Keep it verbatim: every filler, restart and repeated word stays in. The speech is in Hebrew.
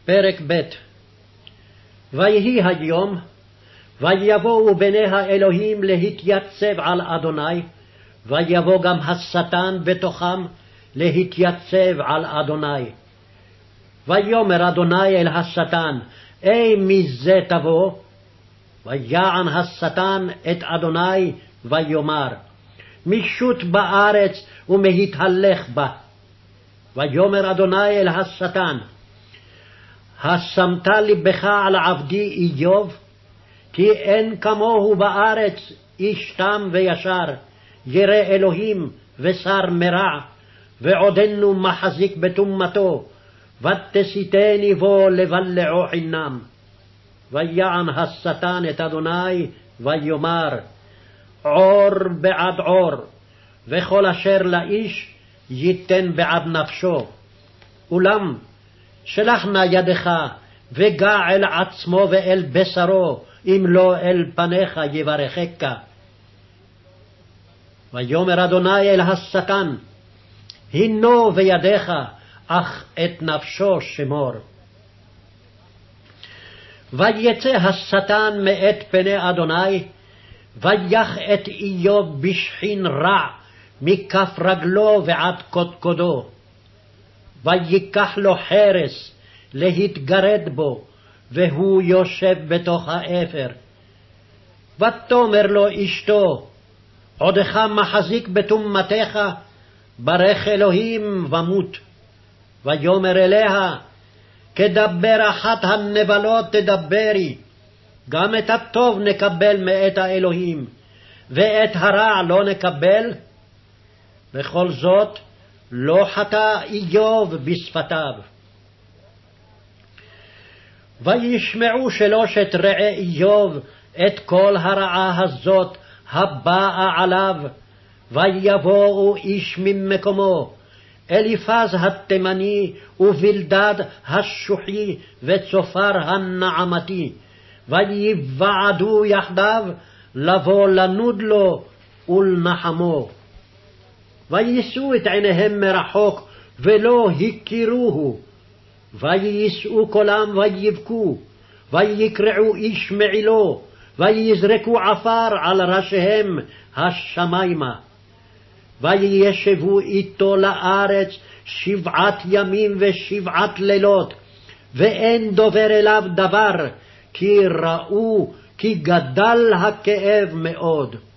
פרק ב'. ויהי היום, ויבואו בני האלוהים להתייצב על אדוני, ויבוא גם השטן בתוכם להתייצב על אדוני. ויאמר אדוני אל השטן, אי מזה תבוא? ויען השטן את אדוני ויאמר, משוט בארץ ומהתהלך בה. ויאמר אדוני אל השטן, השמת לבך על עבדי איוב? כי אין כמוהו בארץ איש תם וישר, ירא אלוהים ושר מרע, ועודנו מחזיק בטומאתו, ותסיתני בו לבלעו חינם. ויען השטן את אדוני ויאמר, עור בעד עור, וכל אשר לאיש ייתן בעד נפשו. אולם שלח נא ידך וגע אל עצמו ואל בשרו, אם לא אל פניך יברכך. ויאמר אדוני אל השטן, הנו בידיך, אך את נפשו שמור. ויצא השטן מאת פני אדוני, ויח את איוב בשחין רע, מכף רגלו ועד קודקודו. ויקח לו חרס להתגרד בו, והוא יושב בתוך האפר. ותאמר לו אשתו, עודך מחזיק בטומאתך, ברך אלוהים ומות. ויאמר אליה, כדבר אחת הנבלות תדברי, גם את הטוב נקבל מאת האלוהים, ואת הרע לא נקבל? וכל זאת לא חטא איוב בשפתיו. וישמעו שלושת רעי איוב את כל הרעה הזאת הבאה עליו, ויבואו איש ממקומו, אליפז התימני ובלדד השוחי וצופר הנעמתי, ויוועדו יחדיו לבוא לנוד לו ולנחמו. ויישאו את עיניהם מרחוק ולא הכירוהו, ויישאו קולם ויבכו, ויקרעו איש מעילו, ויזרקו עפר על ראשיהם השמיימה. וישבו איתו לארץ שבעת ימים ושבעת לילות, ואין דובר אליו דבר, כי ראו כי גדל הכאב מאוד.